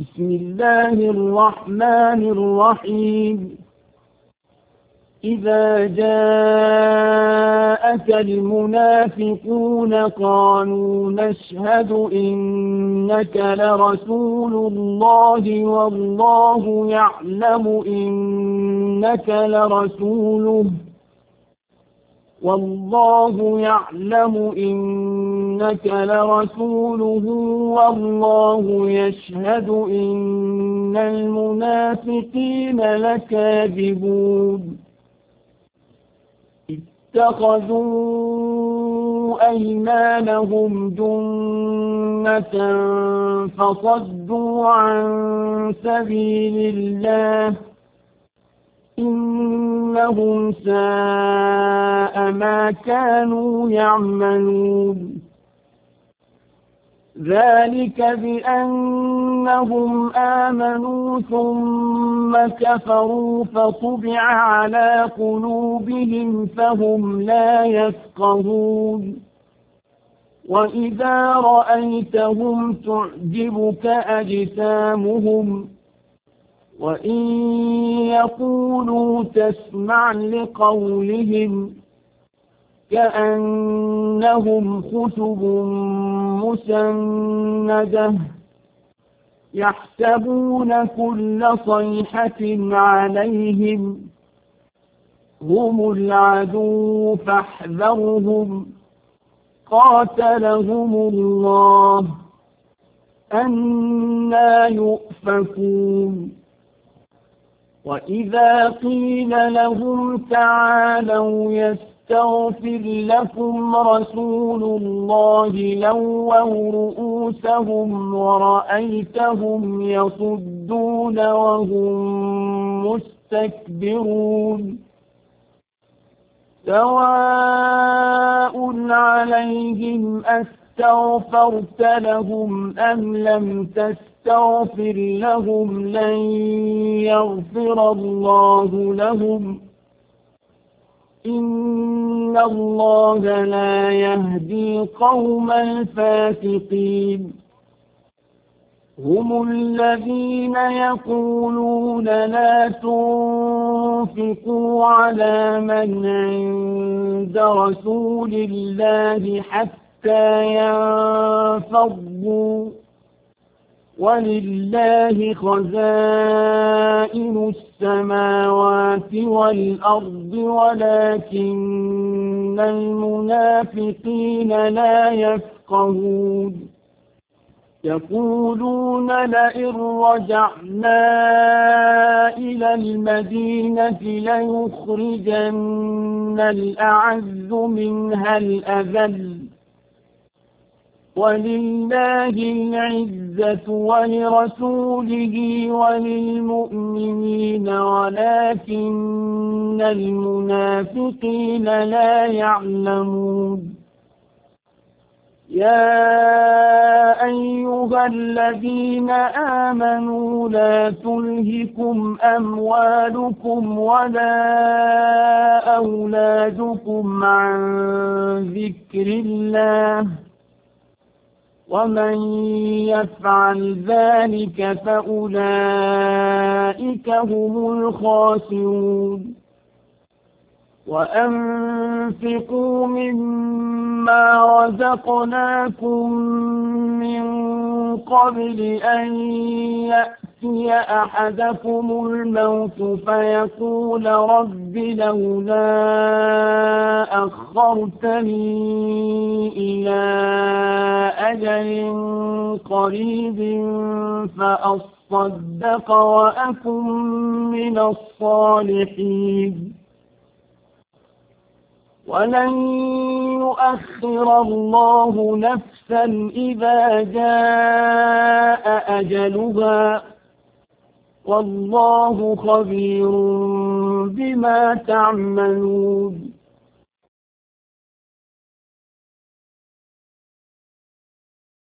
بسم الله الرحمن الرحيم إذا جاءك المنافقون قالوا نشهد إنك لرسول الله والله يعلم إنك لرسوله والله يشهد إن المنافقين لكاذبون اتخذوا أيمانهم جنة فصدوا عن سبيل الله إنهم ساء ما كانوا يعملون ذلك بأنهم آمنوا ثم كفروا فطبع على قلوبهم فهم لا يفقهون وإذا رأيتهم تعجبك أجسامهم وإن يقولوا تسمع لقولهم كأنهم خشب مسندة يحسبون كل صيحة عليهم هم العدو فاحذرهم قاتلهم الله أنى يؤفكون وإذا قيل لهم تعالوا يستغفر لكم رسول الله لووا رؤوسهم ورأيتهم يصدون وهم مستكبرون سواء عليهم أستغفرت لهم أم لم تستغفر لهم لن يغفر الله لهم إن الله لا يهدي القوم الفاسقين هم الذين يقولون لا تنفقوا على من عند رسول الله حتى ينفضوا ولله خزائن السماوات والأرض ولكن المنافقين لا يفقهون يقولون لئن رجعنا إلى المدينة ليخرجن الأعز منها الأذل ولله العزة ولرسوله وللمؤمنين ولكن المنافقين لا يعلمون يا أيها الذين آمنوا لا تلهكم أموالكم ولا أولادكم عن ذكر الله ومن يفعل ذلك فأولئك هم الخاسرون وأنفقوا مما رزقناكم من قبل أن يأتي أحدكم الموت فيقول رب لولا أخرتني إلى أجل قريب فأصدق وأكن من الصالحين ولن يؤخر الله نفسا إذا جاء أجلها والله خبير بما تعملون